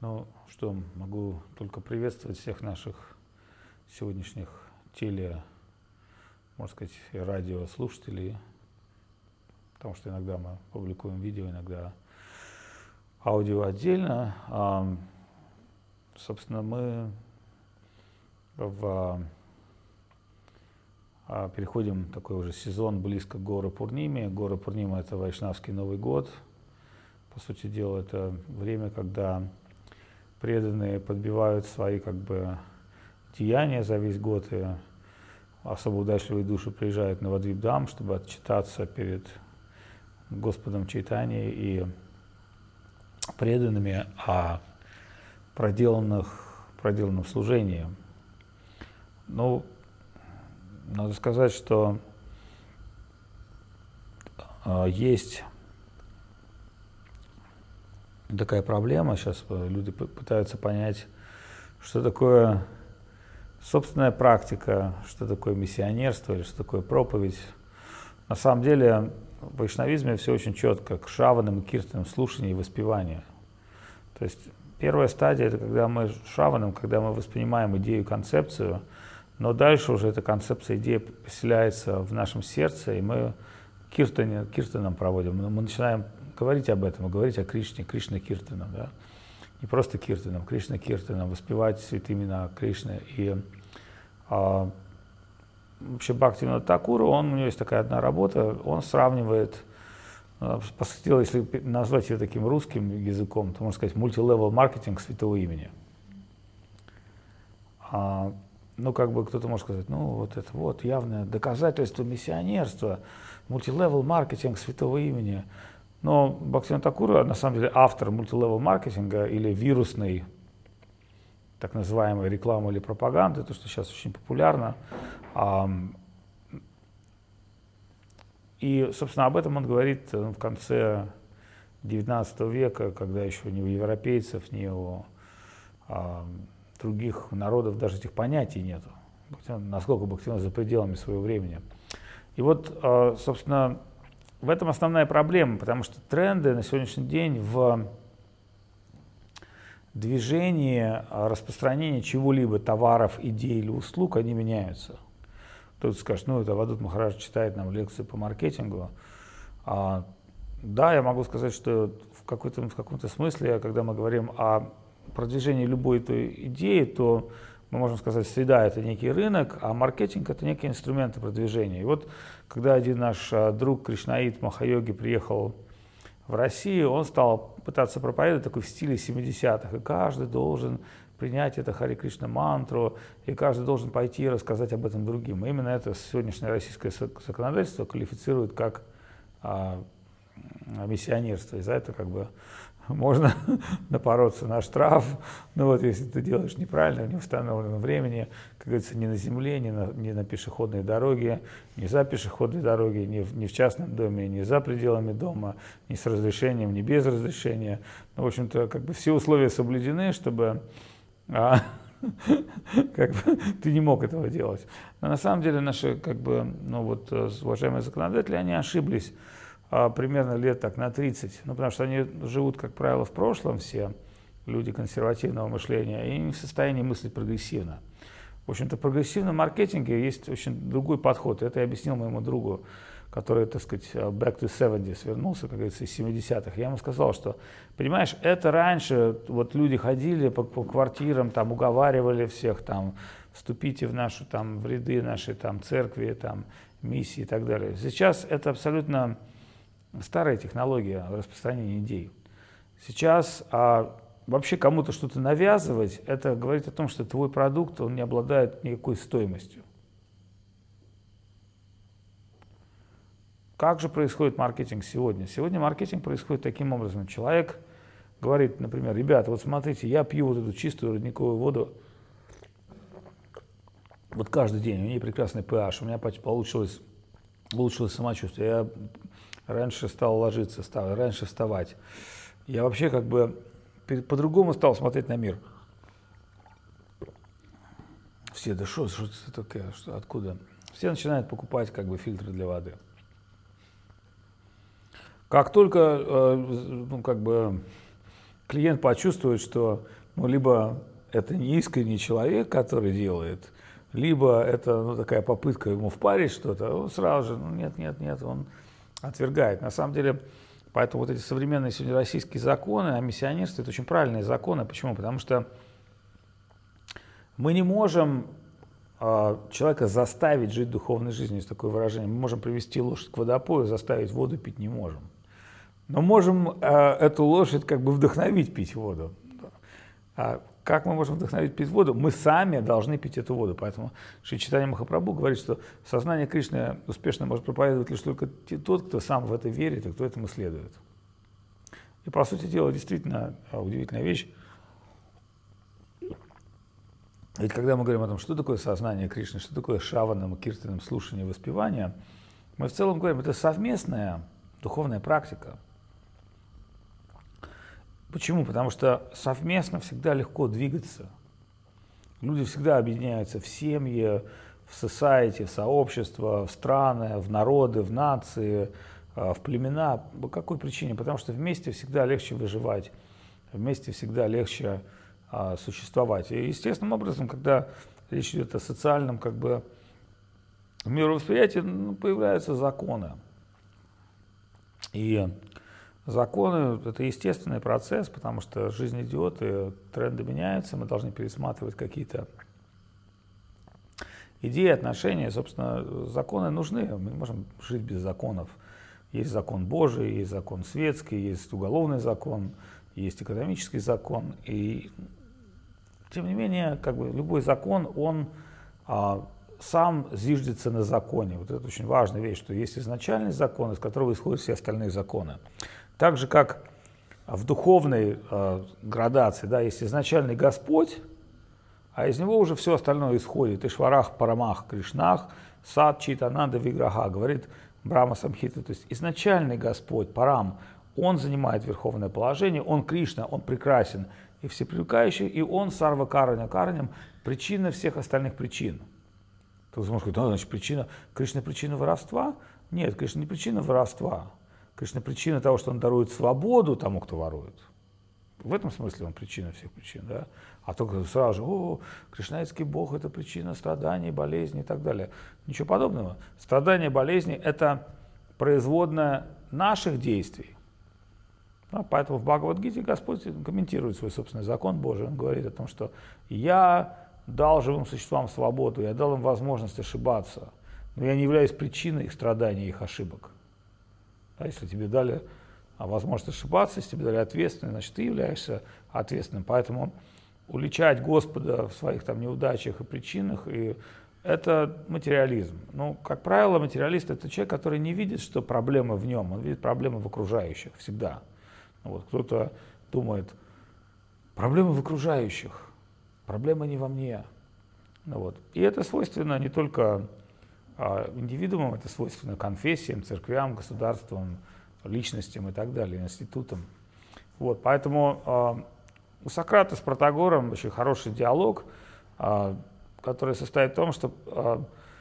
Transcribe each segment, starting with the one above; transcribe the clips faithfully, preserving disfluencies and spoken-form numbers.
Ну что, могу только приветствовать всех наших сегодняшних теле, можно сказать, и радиослушателей, потому что иногда мы публикуем видео, иногда аудио отдельно. А, собственно, мы в, а, переходим в такой уже сезон близко к Гора Пурниме. Гора Пурнима – это вайшнавский Новый год. По сути дела, это время, когда преданные подбивают свои как бы деяния за весь год, и особо удачливые души приезжают на Навадвип-Дам, чтобы отчитаться перед Господом Чайтаньей и преданными о проделанных, проделанном служении. Ну, надо сказать, что э, есть такая проблема, сейчас люди пытаются понять, что такое собственная практика, что такое миссионерство или что такое проповедь. На самом деле в вайшнавизме все очень четко, к шраванам и киртанам, слушание и воспевание. То есть первая стадия – это когда мы шраванам, когда мы воспринимаем идею, концепцию, но дальше уже эта концепция, идея поселяется в нашем сердце, и мы киртане, киртаном проводим. Мы начинаем говорить об этом, говорить о Кришне, Кришна Киртаном, да? Не просто Киртаном, Кришна Киртаном, воспевать святые имена Кришны. И а, вообще Бхактивинода Такура, он, у него есть такая одна работа, он сравнивает, по сути дела, если назвать ее таким русским языком, то можно сказать мультилевел маркетинг святого имени. А, ну, как бы кто-то может сказать, ну, вот это вот явное доказательство миссионерства, мультилевел маркетинг святого имени. Но Бхактивинода Такура, на самом деле, автор мультилевел маркетинга или вирусной, так называемой рекламы или пропаганды, то, что сейчас очень популярно. И, собственно, об этом он говорит в конце девятнадцатого века, когда еще ни у европейцев, ни у других народов даже этих понятий нету. Насколько Бхактивинода за пределами своего времени. И вот, собственно, в этом основная проблема, потому что тренды на сегодняшний день в движении, распространении чего-либо, товаров, идей или услуг, они меняются. Кто-то скажет, ну, это Авадут Махарадж читает нам лекции по маркетингу. А, да, я могу сказать, что в, какой-то, в каком-то смысле, когда мы говорим о продвижении любой этой идеи, то мы можем сказать, среда – это некий рынок, а маркетинг – это некие инструменты продвижения. И вот, когда один наш друг Кришнаит Махайоги приехал в Россию, он стал пытаться проповедовать такой в стиле семидесятых, и каждый должен принять это Харе Кришна мантру, и каждый должен пойти и рассказать об этом другим. И именно это сегодняшнее российское законодательство квалифицирует как а, миссионерство, и за это как бы можно напороться на штраф, но вот если ты делаешь неправильно, в неустановленном времени, как говорится, не на земле, не на, не на пешеходной дороге, не за пешеходной дорогой, не в, не в частном доме, не за пределами дома, не с разрешением, не без разрешения. Ну, в общем-то, как бы все условия соблюдены, чтобы а, как бы, ты не мог этого делать. Но на самом деле наши, как бы, ну вот, уважаемые законодатели, они ошиблись примерно лет так на тридцать, ну, потому что они живут, как правило, в прошлом, все люди консервативного мышления, и не в состоянии мыслить прогрессивно. В общем-то, в прогрессивном маркетинге есть очень другой подход. Это я объяснил моему другу, который, так сказать, back to seventies, вернулся, как говорится, из семидесятых. Я ему сказал, что, понимаешь, это раньше вот люди ходили по, по квартирам, там, уговаривали всех, там, вступите в нашу, там, в ряды нашей, там, церкви, там, миссии и так далее. Сейчас это абсолютно старая технология распространения идей. Сейчас а, вообще кому-то что-то навязывать, это говорит о том, что твой продукт, он не обладает никакой стоимостью. Как же происходит маркетинг сегодня? Сегодня маркетинг происходит таким образом. Человек говорит, например, ребята, вот смотрите, я пью вот эту чистую родниковую воду вот каждый день, у нее прекрасный pH, у меня получилось, улучшилось самочувствие. Я раньше стал ложиться, стал раньше вставать. Я вообще как бы по-другому стал смотреть на мир. Все, да что, что это такое, что, откуда? Все начинают покупать как бы фильтры для воды. Как только, ну, как бы клиент почувствует, что ну, либо это не искренний человек, который делает, либо это ну, такая попытка ему впарить что-то, он сразу же, ну нет, нет, нет, он отвергает. На самом деле, поэтому вот эти современные сегодня российские законы о миссионерстве, это очень правильные законы. Почему? Потому что мы не можем э, человека заставить жить духовной жизнью, есть такое выражение. Мы можем привести лошадь к водопою, заставить воду пить не можем. Но можем э, эту лошадь как бы вдохновить пить воду. А как мы можем вдохновить пить воду? Мы сами должны пить эту воду. Поэтому Шри Чайтанья Махапрабху говорит, что сознание Кришны успешно может проповедовать лишь только тот, кто сам в это верит и кто этому следует. И, по сути дела, действительно удивительная вещь. Ведь когда мы говорим о том, что такое сознание Кришны, что такое шраванам, киртанам, слушание, воспевание, мы в целом говорим, это совместная духовная практика. Почему? Потому что совместно всегда легко двигаться. Люди всегда объединяются в семьи, в society, в сообщества, в страны, в народы, в нации, в племена. По какой причине? Потому что вместе всегда легче выживать, вместе всегда легче а, существовать. И естественным образом, когда речь идет о социальном как бы, мировосприятии, ну, появляются законы. И законы – это естественный процесс, потому что жизнь идет, и тренды меняются, мы должны пересматривать какие-то идеи, отношения. Собственно, законы нужны, мы не можем жить без законов. Есть закон Божий, есть закон светский, есть уголовный закон, есть экономический закон. И, тем не менее, как бы любой закон, он а, сам зиждется на законе. Вот это очень важная вещь, что есть изначальный закон, из которого исходят все остальные законы. Так же, как в духовной э, градации, да, есть изначальный Господь, а из него уже все остальное исходит. Ишварах, Парамах, Кришнах, Сад, Чайтананда, Виграха, говорит Брахма Самхита. То есть изначальный Господь, Парам, он занимает верховное положение, он Кришна, он прекрасен и всепривлекающий, и он Сарва Караня Караням, причина всех остальных причин. Кто-то может сказать, да, значит, причина, Кришна причина воровства? Нет, Кришна не причина воровства. Кришна причина того, что он дарует свободу тому, кто ворует. В этом смысле он причина всех причин. Да? А только сразу же, о, кришнаитский бог – это причина страданий, болезней и так далее. Ничего подобного. Страдания, болезни – это производная наших действий. Да, поэтому в Бхагавад-гите Господь комментирует свой собственный закон Божий. Он говорит о том, что я дал живым существам свободу, я дал им возможность ошибаться, но я не являюсь причиной их страданий и их ошибок. Да, если тебе дали возможность ошибаться, если тебе дали ответственность, значит, ты являешься ответственным. Поэтому уличать Господа в своих там неудачах и причинах, и это материализм. Ну, как правило, материалист – это человек, который не видит, что проблема в нем, он видит проблемы в окружающих всегда. Вот, кто-то думает, проблемы в окружающих, проблема не во мне. Ну, вот. И это свойственно не только индивидуумам, это свойственно конфессиям, церквям, государствам, личностям и так далее, институтам. Вот, поэтому э, у Сократа с Протагором очень хороший диалог, э, который состоит в том, что э,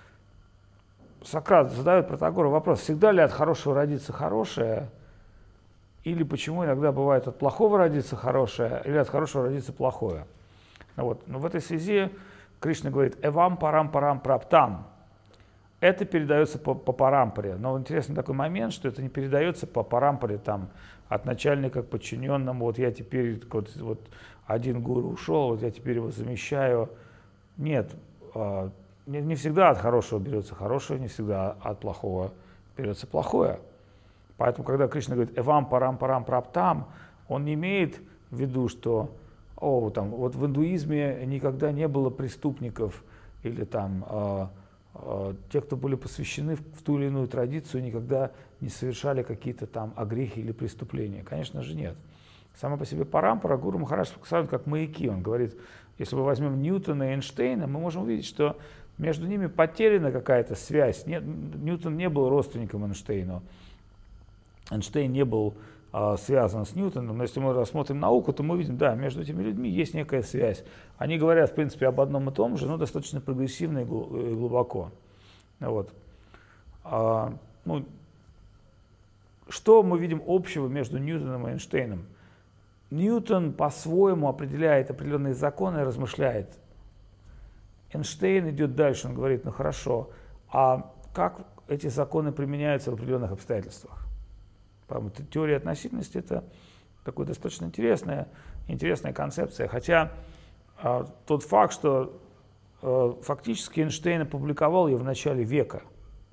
Сократ задает Протагору вопрос, всегда ли от хорошего родится хорошее, или почему иногда бывает от плохого родится хорошее, или от хорошего родится плохое. Вот. Но в этой связи Кришна говорит «эвам парам парам праптам». Это передается по, по парампоре. Но интересный такой момент, что это не передается по парампоре там, от начальника к подчиненному. Вот я теперь, вот, вот один гуру ушел, вот я теперь его замещаю. Нет, э, не, не всегда от хорошего берется хорошее, не всегда от плохого берется плохое. Поэтому, когда Кришна говорит «эвам парам парам праптам», он не имеет в виду, что о, там, вот в индуизме никогда не было преступников или там... Э, те, кто были посвящены в ту или иную традицию, никогда не совершали какие-то там огрехи или преступления. Конечно же, нет. Сама по себе парампара Гуру Махарадж показывает как маяки. Он говорит, если мы возьмем Ньютона и Эйнштейна, мы можем увидеть, что между ними потеряна какая-то связь. Нет, Ньютон не был родственником Эйнштейну. Эйнштейн не был а, связан с Ньютоном. Но если мы рассмотрим науку, то мы видим, да, между этими людьми есть некая связь. Они говорят, в принципе, об одном и том же, но достаточно прогрессивно и глубоко. Вот. А, ну, что мы видим общего между Ньютоном и Эйнштейном? Ньютон по-своему определяет определенные законы и размышляет. Эйнштейн идет дальше, он говорит, ну хорошо, а как эти законы применяются в определенных обстоятельствах? Поэтому теория относительности – это такая достаточно интересная, интересная концепция. Хотя а, тот факт, что а, фактически Эйнштейн опубликовал ее в начале века.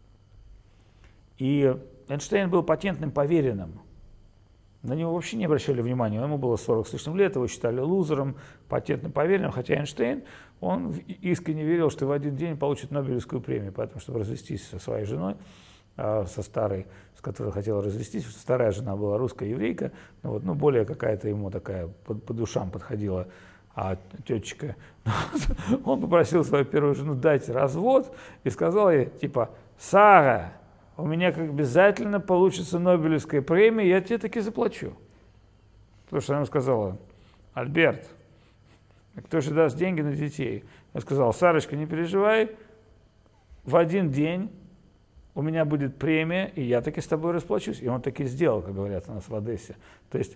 И Эйнштейн был патентным поверенным. На него вообще не обращали внимания. Ему было сорок с лишним лет, его считали лузером, патентным поверенным. Хотя Эйнштейн, он искренне верил, что в один день получит Нобелевскую премию. Поэтому, чтобы развестись со своей женой, со старой, с которой хотел развестись, старая жена была русская еврейка, но вот, ну, более какая-то ему такая по, по душам подходила, а тетечка, он попросил свою первую жену дать развод и сказал ей, типа, Сара, у меня как обязательно получится Нобелевская премия, я тебе таки заплачу. Потому что она ему сказала, Альберт, кто же даст деньги на детей? Я сказал, Сарочка, не переживай, в один день у меня будет премия, и я таки с тобой расплачусь. И он таки сделал, как говорят у нас в Одессе. То есть,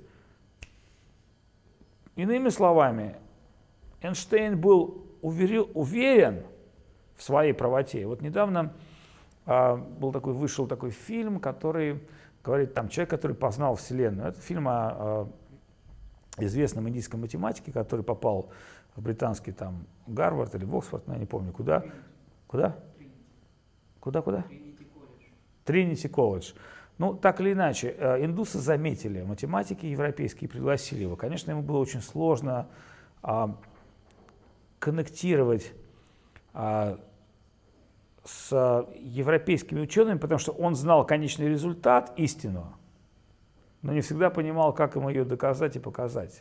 иными словами, Эйнштейн был уверен, уверен в своей правоте. Вот недавно а, был такой, вышел такой фильм, который говорит, там, человек, который познал Вселенную. Это фильм о, о известном индийском математике, который попал в британский там Гарвард или в Оксфорд, я не помню, куда. Куда? Куда-куда? Тринити колледж. Ну, так или иначе, индусы заметили, математики европейские пригласили его. Конечно, ему было очень сложно а, коннектировать а, с европейскими учеными, потому что он знал конечный результат, истину, но не всегда понимал, как ему ее доказать и показать.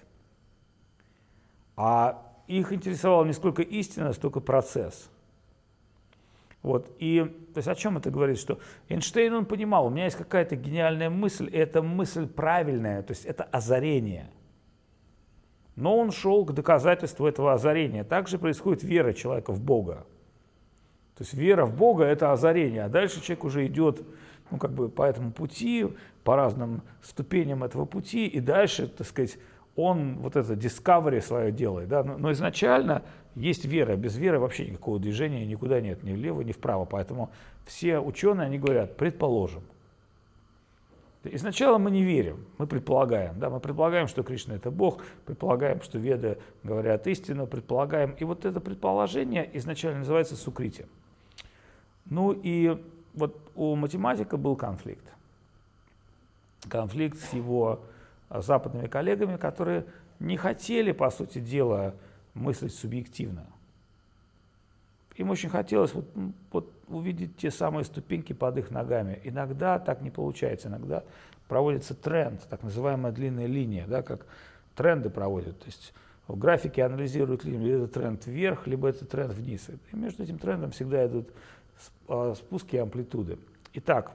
А их интересовала не сколько истина, сколько процесс. Вот. И то есть о чем это говорит? Что Эйнштейн, он понимал, у меня есть какая-то гениальная мысль, и эта мысль правильная, то есть это озарение. Но он шел к доказательству этого озарения. Также происходит вера человека в Бога. То есть вера в Бога – это озарение, а дальше человек уже идет, ну, как бы по этому пути, по разным ступеням этого пути, и дальше, так сказать, он вот это discovery свое делает. Да? Но, но изначально есть вера. Без веры вообще никакого движения никуда нет, ни влево, ни вправо. Поэтому все ученые, они говорят, предположим. И сначала мы не верим, мы предполагаем. Да? Мы предполагаем, что Кришна – это Бог, предполагаем, что Веды говорят истину, предполагаем. И вот это предположение изначально называется сукрити. Ну и вот у математика был конфликт. Конфликт с его западными коллегами, которые не хотели, по сути дела, мыслить субъективно. Им очень хотелось вот, вот увидеть те самые ступеньки под их ногами. Иногда так не получается, иногда проводится тренд, так называемая длинная линия, да, как тренды проводят. То есть в графике анализируют линию, либо это тренд вверх, либо это тренд вниз. И между этим трендом всегда идут спуски и амплитуды. Итак,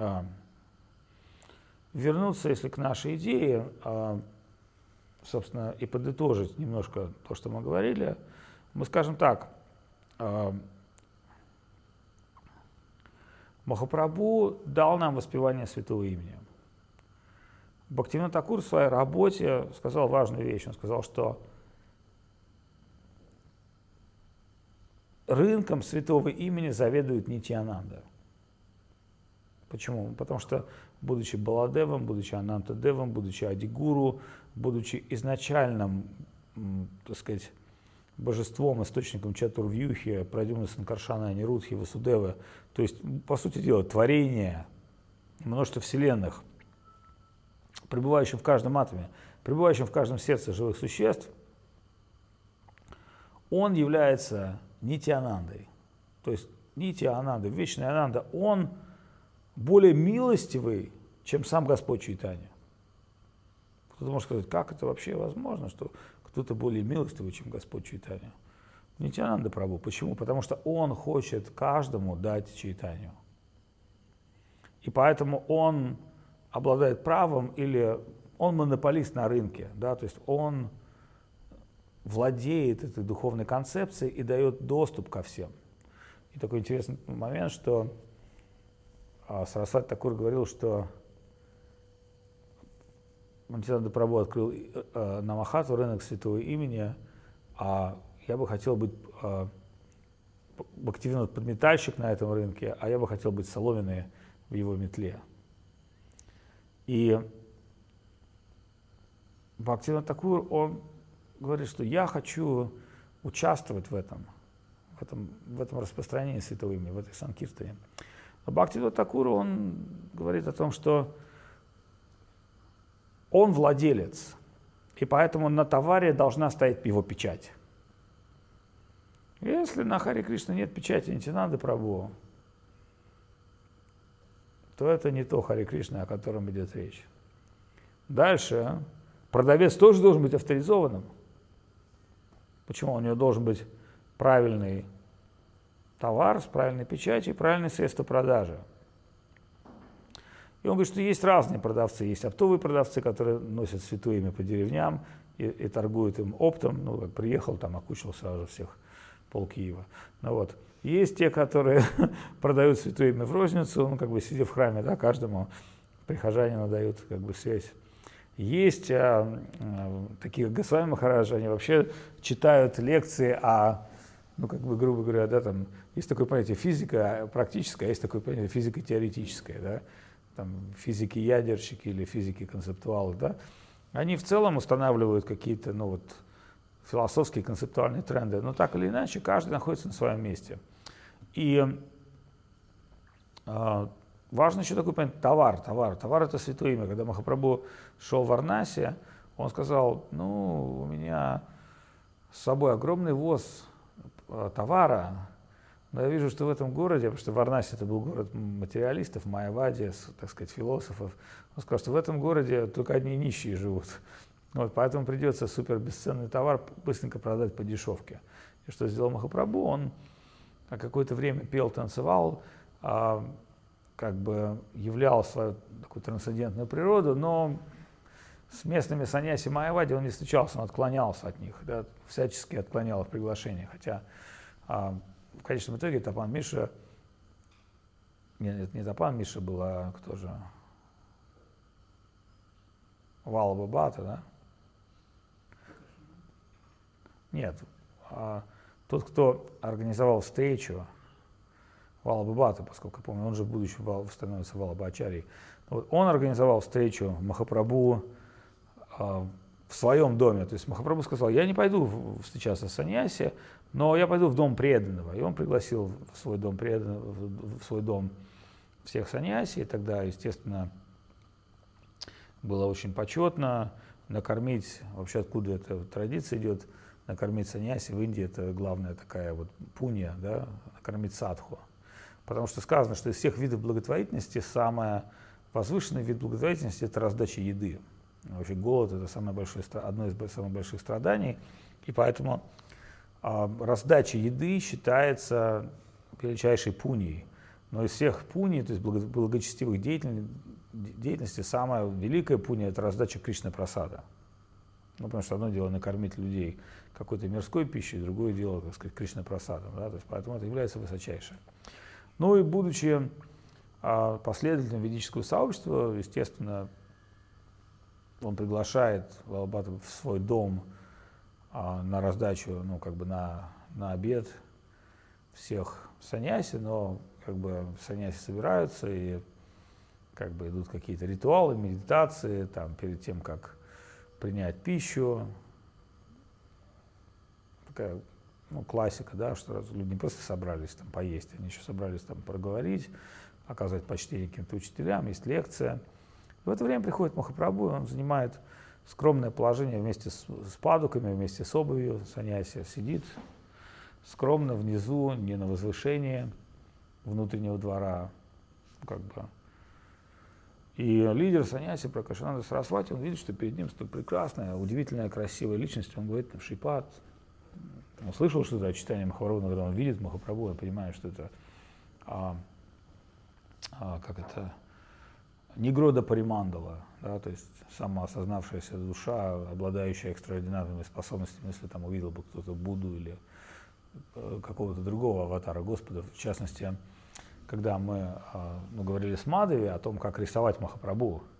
вернуться, если к нашей идее, собственно, и подытожить немножко то, что мы говорили, мы скажем так, Махапрабху дал нам воспевание святого имени. Бхактивинода Такур в своей работе сказал важную вещь. Он сказал, что рынком святого имени заведует Нитьянанда. Почему? Потому что, будучи Баладевом, будучи Анантадевом, будучи Адигуру, будучи изначальным, так сказать, божеством, источником Чатурвьюхи, Прадюмна Санкаршана, Анирудхи, Васудевы, то есть, по сути дела, творение, множество вселенных, пребывающим в каждом атоме, пребывающим в каждом сердце живых существ, он является Нитьянандой. То есть Нитья-Ананда, вечный Ананда, он более милостивый, чем сам Господь Чайтанья. Кто-то может сказать, как это вообще возможно, что кто-то более милостивый, чем Господь Чайтанья? Нитьянанда Прабху. Почему? Потому что он хочет каждому дать Чайтанью. И поэтому он обладает правом, или он монополист на рынке, да, то есть он владеет этой духовной концепцией и дает доступ ко всем. И такой интересный момент, что Сарасвати Такур говорил, что Нитьянанда Прабху открыл э, на Махатву рынок святого имени, а я бы хотел быть э, Бхактивинод подметальщик на этом рынке, а я бы хотел быть соломенной в его метле. И Бхактивинод Такур, он говорит, что я хочу участвовать в этом, в этом, в этом распространении святого имени, в этой санкиртане. Но Бхактивинод Такур, он говорит о том, что он владелец, и поэтому на товаре должна стоять его печать. Если на Харе Кришна нет печати Нитьянанды Прабху, то это не то Харе Кришна, о котором идет речь. Дальше. Продавец тоже должен быть авторизованным. Почему? У него должен быть правильный товар с правильной печатью и правильное средство продажи. И он говорит, что есть разные продавцы. Есть оптовые продавцы, которые носят святое имя по деревням и, и торгуют им оптом. Ну, как приехал, там окучил сразу всех пол Киева. Ну, вот. Есть те, которые продают святое имя в розницу, ну, как бы сидя в храме, да, каждому прихожанину дают как бы связь. Есть а, а, такие, как Госвами Махараджи, они вообще читают лекции о, ну, как бы, грубо говоря, да, там, есть такое понятие физика практическая, а есть такое понятие физика теоретическая, да, там, физики-ядерщики или физики-концептуалы, да, они в целом устанавливают какие-то, ну, вот, философские, концептуальные тренды, но так или иначе, каждый находится на своем месте. И э, важно еще такой понять, товар, товар, товар это святое имя. Когда Махапрабху шел в Варанаси, он сказал, ну, у меня с собой огромный воз э, товара, но я вижу, что в этом городе, потому что Варанаси это был город материалистов, майявади, так сказать, философов, он сказал, что в этом городе только одни нищие живут. Вот, поэтому придется супер бесценный товар быстренько продать по дешевке. И что сделал Махапрабху? Он какое-то время пел, танцевал, а, как бы являл свою такую трансцендентную природу, но с местными саньяси майявади он не встречался, он отклонялся от них, да, всячески отклонял их приглашение. Хотя а, в конечном итоге Тапан Миша, нет, не Тапан Миша был, а кто же? Валаба Бхатта, да? Нет, а, тот, кто организовал встречу Валаба Бхатта, поскольку, помню, он же в будущем становится Валаба Ачарьей, вот, он организовал встречу Махапрабху а, в своем доме. То есть Махапрабху сказал, я не пойду встречаться с саньяси, но я пойду в дом преданного. И он пригласил в свой дом преданного, в свой дом всех саньяси, и тогда, естественно, было очень почетно накормить, вообще откуда эта традиция идет, накормить саньяси в Индии, это главная такая вот пунья, да, накормить садху. Потому что сказано, что из всех видов благотворительности самый возвышенный вид благотворительности – это раздача еды. Вообще голод – это самое большое, одно из самых больших страданий, и поэтому а, раздача еды считается величайшей пуньей. Но из всех пуней, то есть благочестивых деятельностей, самая великая пунья – это раздача Кришна-прасада. Ну, потому что одно дело накормить людей какой-то мирской пищей, другое дело, так сказать, Кришна-прасадом. Да? То есть, поэтому это является высочайшее. Ну и будучи а, последователем ведического сообщества, естественно, он приглашает Валаба Бхатту в свой дом а, на раздачу, ну, как бы на, на обед всех саньяси, но как бы саньяси собираются и как бы идут какие-то ритуалы, медитации, там, перед тем, как принять пищу. Такая, ну, классика, да, что люди не просто собрались там поесть, они еще собрались там проговорить, оказать почтение каким-то учителям, есть лекция. И в это время приходит Махапрабху, и он занимает скромное положение вместе с, с падуками, вместе с обувью, саньяси сидит скромно внизу, не на возвышении внутреннего двора, как бы. И лидер саньяси Пракашананда Сарасвати, он видит, что перед ним столь прекрасная, удивительная, красивая личность. Он говорит, там, Шрипад, он слышал что-то о читании Махапрабху, но когда он видит Махапрабху, он понимает, что это, а, а, как это, Нигрода Паримандала, да, то есть самоосознавшаяся душа, обладающая экстраординарными способностями, если там увидел бы кто-то Будду или э, какого-то другого аватара Господа, в частности, когда мы ну, говорили с Мадхави о том, как рисовать Махапрабху,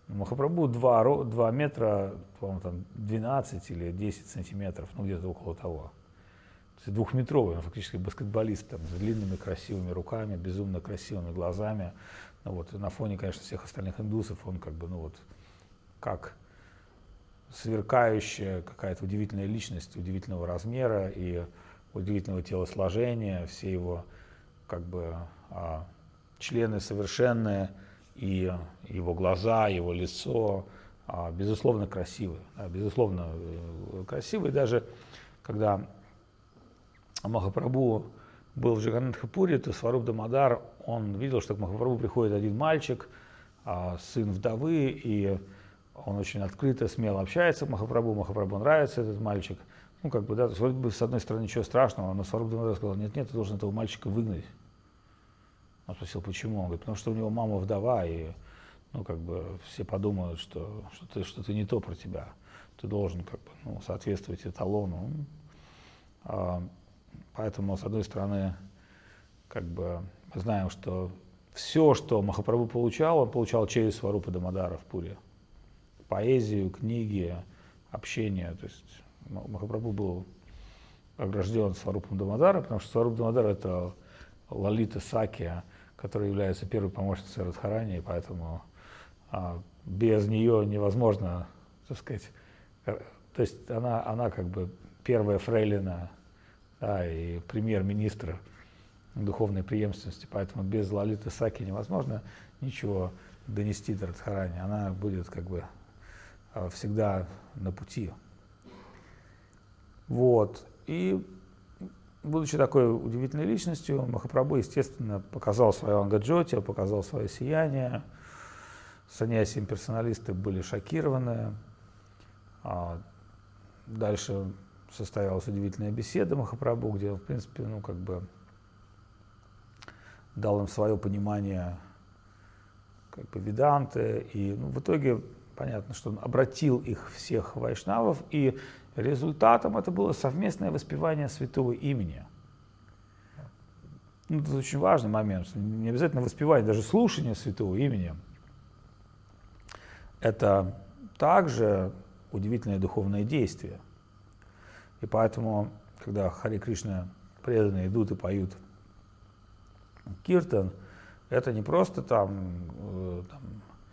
Махапрабху два метра, по-моему, там двенадцать или десять сантиметров, ну где-то около того. То есть двухметровый, он фактически баскетболист, там, с длинными красивыми руками, безумно красивыми глазами. Ну, вот, и на фоне, конечно, всех остальных индусов он как бы, ну вот, как сверкающая какая-то удивительная личность, удивительного размера и удивительного телосложения, все его как бы а, члены совершенные, и его глаза, его лицо, а, безусловно, красивые. Да, безусловно, красивые. Даже когда Махапрабху был в Джаганнатха-Пури, то Сваруб Дамодар, он видел, что к Махапрабху приходит один мальчик, а, сын вдовы, и он очень открыто, смело общается с Махапрабху, Махапрабху нравится этот мальчик. Ну, как бы, да, то есть, вроде бы, с одной стороны, ничего страшного, но Сваруб Дамодар сказал: нет, нет, ты должен этого мальчика выгнать. Он спросил, почему? Он говорит, потому что у него мама вдова, и, ну, как бы, все подумают, что, что, ты, что ты не то про тебя. Ты должен, как бы, ну, соответствовать эталону. А, поэтому, с одной стороны, как бы, мы знаем, что все, что Махапрабху получал, он получал через Сварупа Дамодара в Пуре. Поэзию, книги, общение. То есть Махапрабху был огражден Сварупом Дамодара, потому что Сваруп Дамодар — это Лалита Сакия, которая является первой помощницей Радхарани, и поэтому а, без нее невозможно, так сказать, то есть она, она как бы первая фрейлина, да, и премьер-министр духовной преемственности, поэтому без Лалиты Саки невозможно ничего донести до Радхарани, она будет как бы всегда на пути. Вот. И будучи такой удивительной личностью, Махапрабху, естественно, показал свое ангоджоти, показал свое сияние. Саньяси имперсоналисты были шокированы. А дальше состоялась удивительная беседа Махапрабху, где он, в принципе, ну, как бы дал им свое понимание как бы веданты. И, ну, в итоге понятно, что он обратил их всех вайшнавов, и результатом это было совместное воспевание святого имени. Ну, это очень важный момент, что не обязательно воспевание, даже слушание святого имени. Это также удивительное духовное действие. И поэтому, когда Харе Кришна преданные идут и поют киртан, это не просто там, там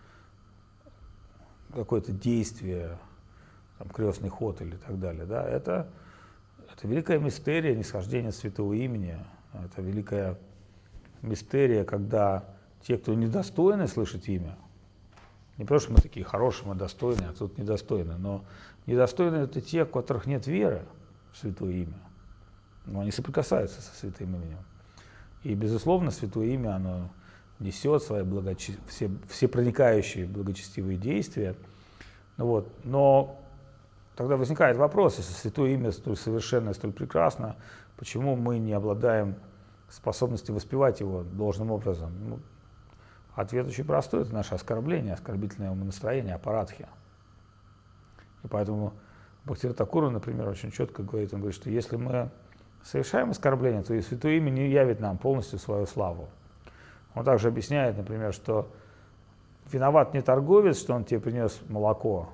какое-то действие, там, крестный ход или так далее, да, это, это великая мистерия нисхождения святого имени, это великая мистерия, когда те, кто недостойны слышать имя, не потому что мы такие хорошие, мы достойные, а тут недостойны, но недостойны это те, у которых нет веры в святое имя, но они соприкасаются со святым именем. И, безусловно, святое имя, оно несет свои благочи... все, все проникающие благочестивые действия. Ну, вот. Но тогда возникает вопрос, если святое имя столь совершенно, столь прекрасно, почему мы не обладаем способностью воспевать его должным образом? Ну, ответ очень простой, это наше оскорбление, оскорбительное умонастроение, апарадхи. И поэтому Бхактивинода Тхакур, например, очень четко говорит, он говорит, что если мы совершаем оскорбление, то и святое имя не явит нам полностью свою славу. Он также объясняет, например, что виноват не торговец, что он тебе принес молоко,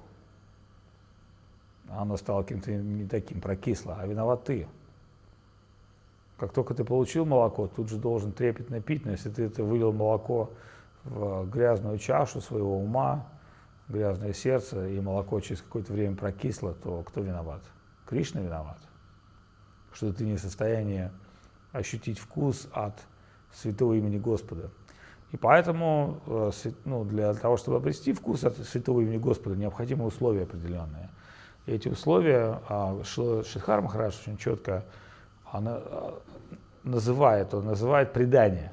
а оно стало каким-то не таким, прокисло, а виноват ты. Как только ты получил молоко, тут же должен трепетно пить, но если ты это вылил молоко в грязную чашу своего ума, грязное сердце, и молоко через какое-то время прокисло, то кто виноват? Кришна виноват, что ты не в состоянии ощутить вкус от святого имени Господа. И поэтому ну, для того, чтобы обрести вкус от святого имени Господа, необходимы условия определенные. И эти условия Шридхар Махарадж очень четко называет, он называет предание.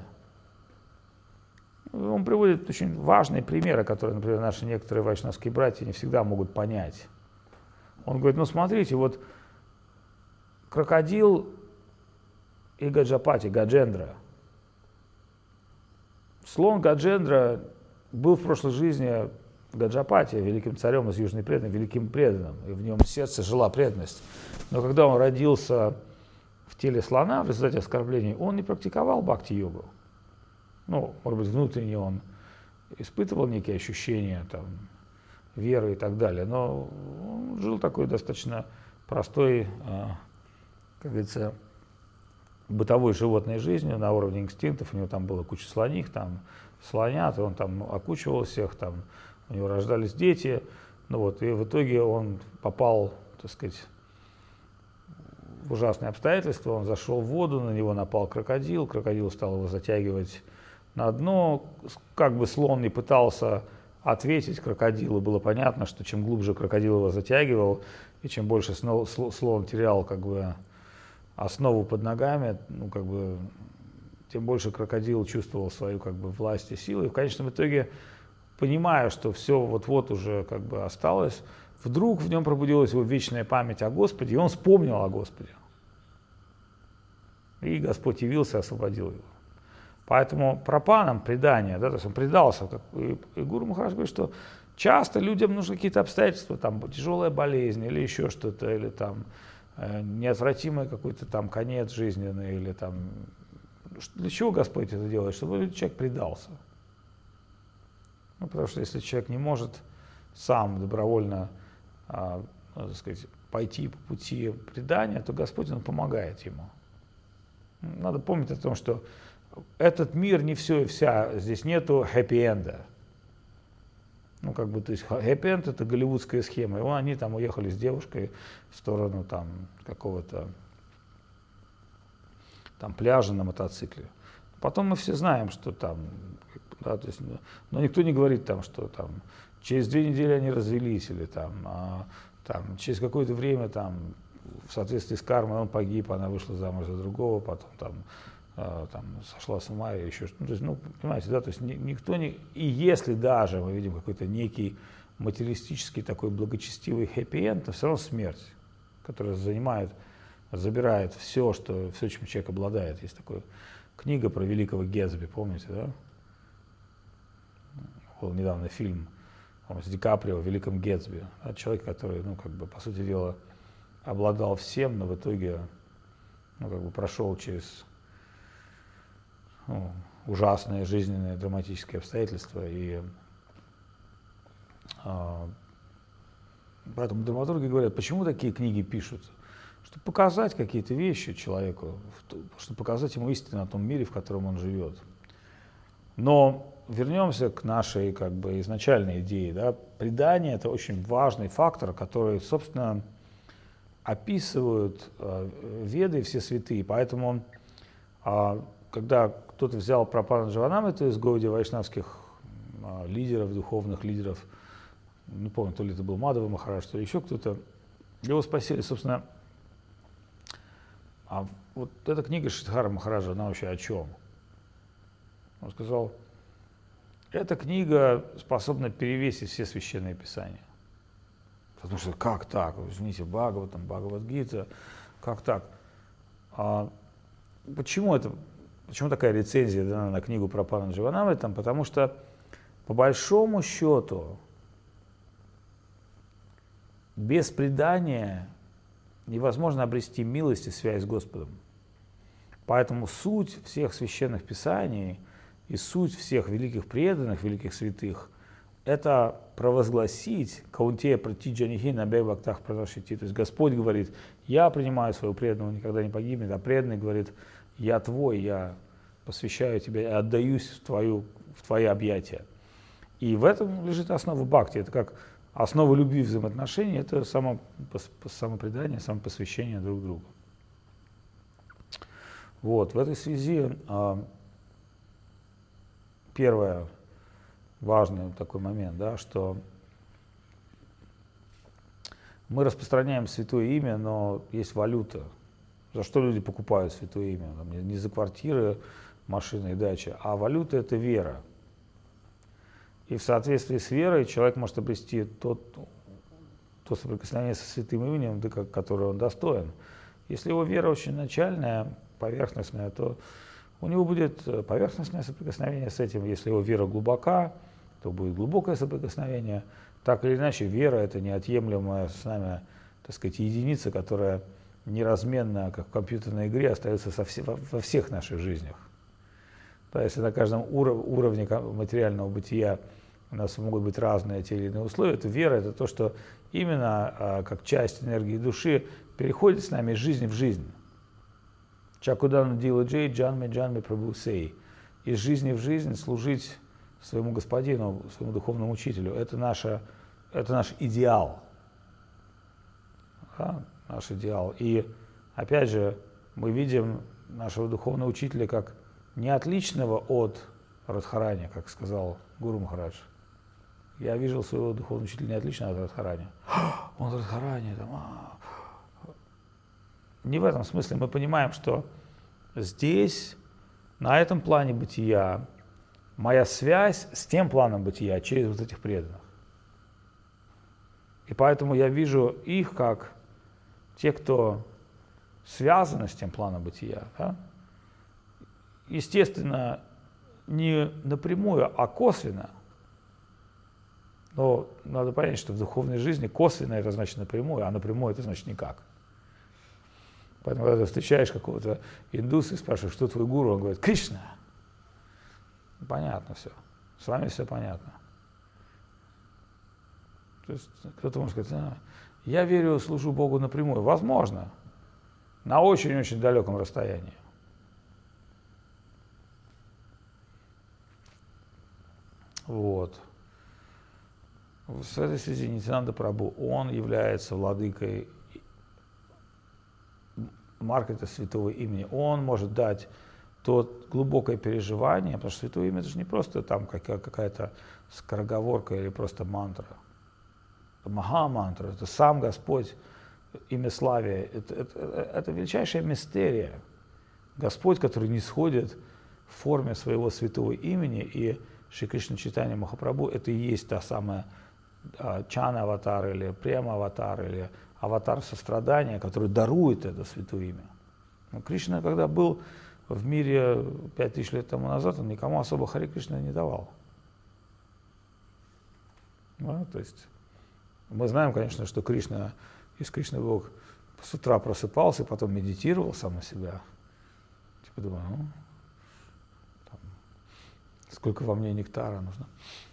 Он приводит очень важные примеры, которые, например, наши некоторые вайшнавские братья не всегда могут понять. Он говорит, ну смотрите, вот крокодил и Гаджапати, Гаджендра. Слон Гаджендра был в прошлой жизни Гаджапати, великим царем из Южной преданной, великим преданным, и в нем в сердце жила преданность. Но когда он родился в теле слона в результате оскорблений, он не практиковал бхакти-йогу. Ну, может быть, внутренне он испытывал некие ощущения там, веры и так далее. Но он жил такой достаточно простой, как говорится, бытовой животной жизнью на уровне инстинктов. У него там была куча слоних, там слонят, и он там окучивал всех, там у него рождались дети. Ну вот, и в итоге он попал, так сказать, в ужасные обстоятельства. Он зашел в воду, на него напал крокодил, крокодил стал его затягивать на дно. Как бы слон не пытался ответить крокодилу, было понятно, что чем глубже крокодил его затягивал, и чем больше слон терял как бы основу под ногами, ну, как бы, тем больше крокодил чувствовал свою как бы власть и силу. И в конечном итоге, понимая, что все вот-вот уже как бы осталось, вдруг в нем пробудилась его вечная память о Господе, и он вспомнил о Господе. И Господь явился и освободил его. Поэтому пропанам предание, да, то есть он предался. Как, и, и Гуру Махарадж говорит, что часто людям нужны какие-то обстоятельства, там тяжелая болезнь или еще что-то, или там э, неотвратимый какой-то там конец жизненный, или там... Для чего Господь это делает? Чтобы человек предался. Ну, потому что если человек не может сам добровольно, а, ну, так сказать, пойти по пути предания, то Господь, Он помогает ему. Надо помнить о том, что этот мир не все и вся, здесь нету хэппи-энда. Ну, как бы, то есть хэппи-энд — это голливудская схема. И они там уехали с девушкой в сторону там какого-то там пляжа на мотоцикле. Потом мы все знаем, что там, да, то есть, но никто не говорит там, что там через две недели они развелись, или там, а, там через какое-то время там в соответствии с кармой он погиб, она вышла замуж за другого, потом там, а, там сошла с ума или еще что-то. Ну, то есть, ну, понимаете, да, то есть никто не... И если даже мы видим какой-то некий материалистический такой благочестивый хэппи-энд, то все равно смерть, которая занимает, забирает все, что, все, чем человек обладает. Есть такая книга про великого Гэтсби, помните, да? Был недавно фильм с Ди Каприо о великом Гэтсби. Да? Человек, который, ну, как бы, по сути дела, обладал всем, но в итоге, ну, как бы прошел через, ну, ужасные жизненные драматические обстоятельства. И а, поэтому драматурги говорят, почему такие книги пишут? Чтобы показать какие-то вещи человеку, чтобы показать ему истину о том мире, в котором он живет. Но вернемся к нашей как бы изначальной идее. Да? Предание — это очень важный фактор, который, собственно, описывают э, Веды и все святые. Поэтому, э, когда кто-то взял Прапана Дживанамриту из Гауди вайшнавских э, лидеров, духовных лидеров, не помню, то ли это был Мадхава Махарадж, то ли еще кто-то, его спросили, собственно, а вот эта книга Шридхара Махараджа, она вообще о чем? Он сказал, эта книга способна перевесить все священные писания. Потому что как так? Извините, Бхагаватам, Бхагавад-гита, как так? А почему это, почему такая рецензия дана на книгу Прапана Дживанамриту? Потому что, по большому счету, без предания невозможно обрести милость и связь с Господом. Поэтому суть всех священных писаний и суть всех великих преданных, великих святых — это провозгласить Каунтея Пратиджанихи на бхактах пранашити. То есть Господь говорит, я принимаю своего преданного, никогда не погибнет, а преданный говорит, я твой, я посвящаю тебя, я отдаюсь в, твою, в твои объятия. И в этом лежит основа бхакти. Это как основа любви, взаимоотношений — это само, самопредание, самопосвящение друг другу. Вот, в этой связи а, первое, важный такой момент, да, что мы распространяем святое имя, но есть валюта. За что люди покупают святое имя? Там, не за квартиры, машины и дачи, а валюта — это вера. И в соответствии с верой человек может обрести тот, то соприкосновение со святым именем, которое он достоин. Если его вера очень начальная, поверхностная, то у него будет поверхностное соприкосновение с этим. Если его вера глубока, то будет глубокое соприкосновение. Так или иначе, вера — это неотъемлемая с нами, так сказать, единица, которая неразменно, как в компьютерной игре, остается со все, во всех наших жизнях. Да, если на каждом уров, уровне материального бытия у нас могут быть разные те или иные условия, то вера – это то, что именно а, как часть энергии души переходит с нами из жизни в жизнь. Чакудан дила джей, джанме джанме прабху сей. Из жизни в жизнь служить своему господину, своему духовному учителю. Это, наша, это наш идеал. Да? Наш идеал. И опять же, мы видим нашего духовного учителя как не отличного от Радхарани, как сказал Гуру Махарадж. Я видел своего духовного учителя не отлично от Радхарани. Он Радхарани, там, а. Не в этом смысле. Мы понимаем, что здесь, на этом плане бытия, моя связь с тем планом бытия через вот этих преданных. И поэтому я вижу их как те, кто связаны с тем планом бытия. Да? Естественно, не напрямую, а косвенно. Но надо понять, что в духовной жизни косвенно это значит напрямую, а напрямую это значит никак. Поэтому, когда ты встречаешь какого-то индуса и спрашиваешь, что твой гуру, он говорит: Кришна. Понятно все. С вами все понятно. То есть кто-то может сказать: а, я верю, служу Богу напрямую. Возможно, на очень-очень далеком расстоянии. Вот. В этой связи Нитьянанда Прабху, он является владыкой маркета святого имени. Он может дать то глубокое переживание, потому что святое имя — это же не просто там какая-то скороговорка или просто мантра. Это маха-мантра, это сам Господь, имя славия. Это, это, это величайшая мистерия. Господь, который нисходит в форме своего святого имени, и Шри Кришна Чайтанья Махапрабху — это и есть та самая а, Чана-аватар или Према-аватар или аватар сострадания, который дарует это святое имя. Но Кришна, когда был в мире пять тысяч лет тому назад, он никому особо Харе Кришна не давал. Да, то есть мы знаем, конечно, что Кришна, из Кришны Бог с утра просыпался, потом медитировал сам на себя. Типа думаю, ну, там, сколько во мне нектара нужно.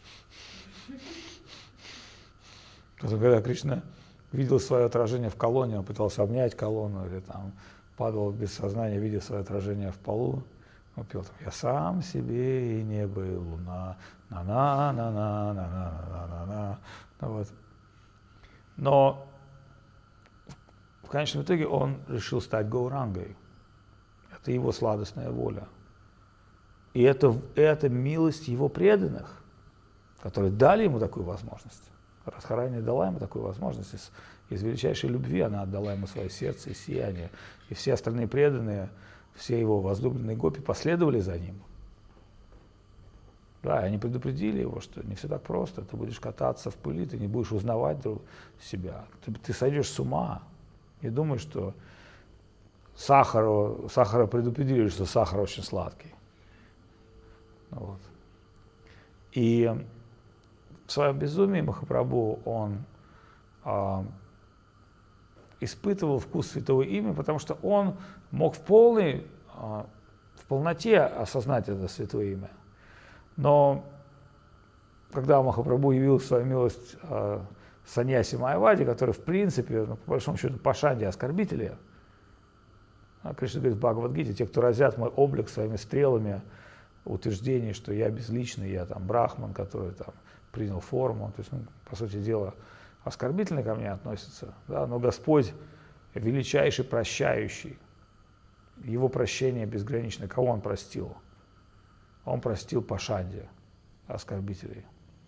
Потом, когда Кришна видел свое отражение в колонне, он пытался обнять колонну или там падал без сознания, видя свое отражение в полу. Он пел там: я сам себе и не был, на на на на на на на на на на вот. Но в конечном итоге он решил стать Гаурангой. Это его сладостная воля. И это, это милость его преданных, которые дали ему такую возможность. Радхарани дала ему такую возможность. Из, из величайшей любви она отдала ему свое сердце и сияние. И все остальные преданные, все его возлюбленные гопи последовали за ним. Да, и они предупредили его, что не все так просто. Ты будешь кататься в пыли, ты не будешь узнавать друг себя. Ты, ты сойдешь с ума. И думаешь, что сахару, сахара предупредили, что сахар очень сладкий. Вот. И в своем безумии Махапрабху, он а, испытывал вкус святого имени, потому что он мог в полной, а, в полноте осознать это святое имя. Но когда Махапрабху явил свою милость а, саньяси Майяваде, который в принципе, ну, по большому счету, пашанди, оскорбители, а Кришна говорит в Бхагавад-гите: те, кто разят мой облик своими стрелами утверждений, что я безличный, я там брахман, который там принял форму, то есть, ну, по сути дела, оскорбительно ко мне относятся, да, но Господь величайший прощающий, его прощение безграничное. Кого он простил? Он простил пашанди, оскорбителей.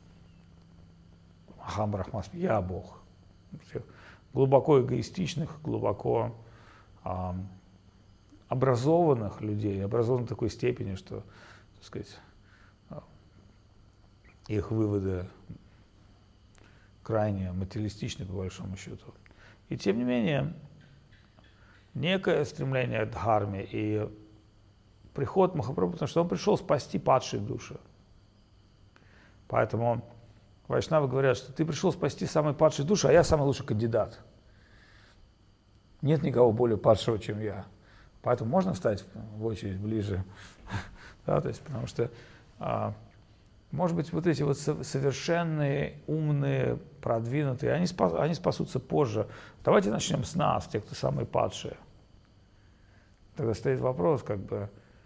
Ахам Брахмасми, я Бог. Глубоко эгоистичных, глубоко а, образованных людей, образованных в такой степени, что, так сказать, их выводы крайне материалистичны, по большому счету. И тем не менее, некое стремление к дхарме и приход Махапрабху, потому что он пришел спасти падшие души. Поэтому вайшнавы говорят, что ты пришел спасти самые падшие души, а я самый лучший кандидат. Нет никого более падшего, чем я. Поэтому можно встать в очередь ближе. Да, то есть, потому что а, Может быть, вот эти вот совершенные, умные, продвинутые, они, спас, они спасутся позже. Давайте начнем с нас, тех, кто самые падшие. Тогда стоит вопрос, как бы,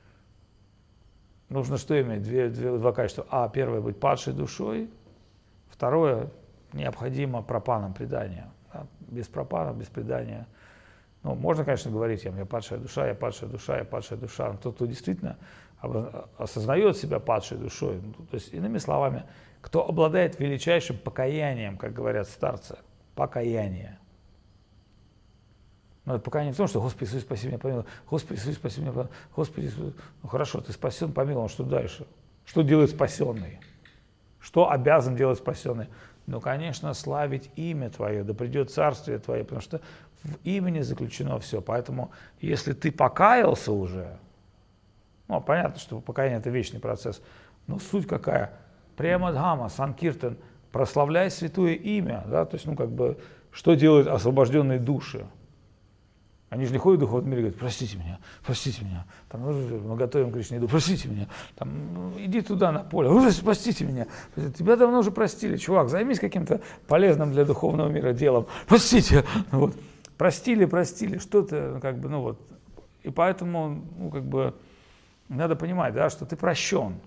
нужно что иметь? Две, две, два качества. А, первое, быть падшей душой. Второе, необходимо пропаном предания. Да? Без пропана, без предания. Ну, можно, конечно, говорить, я, я падшая душа, я падшая душа, я падшая душа. Но тот, кто действительно осознает себя падшей душой, ну, то есть, иными словами, кто обладает величайшим покаянием, как говорят старцы, покаяние. Но это покаяние в том, что Господи Иисус, спаси меня, помилуй, Господи Иисус, спаси меня, помилуй, Господи Иисус, ну хорошо, ты спасен, помилуй, что дальше? Что делает спасенный? Что обязан делать спасенный? Ну, конечно, славить имя Твое, да придет царствие Твое, потому что в имени заключено все. Поэтому, если ты покаялся уже, ну, понятно, что покаяние – это вечный процесс, но суть какая? Премадхама, Санкиртан, прославляй святое имя, да, то есть, ну, как бы, что делают освобожденные души? Они же не ходят в духовном мире и говорят, простите меня, простите меня, там, мы готовим Кришне еду, простите меня, там, иди туда на поле, уже простите меня, тебя давно уже простили, чувак, займись каким-то полезным для духовного мира делом, простите, вот, простили, простили, что-то, как бы, ну вот, и поэтому, ну, как бы, надо понимать, да, что ты прощен.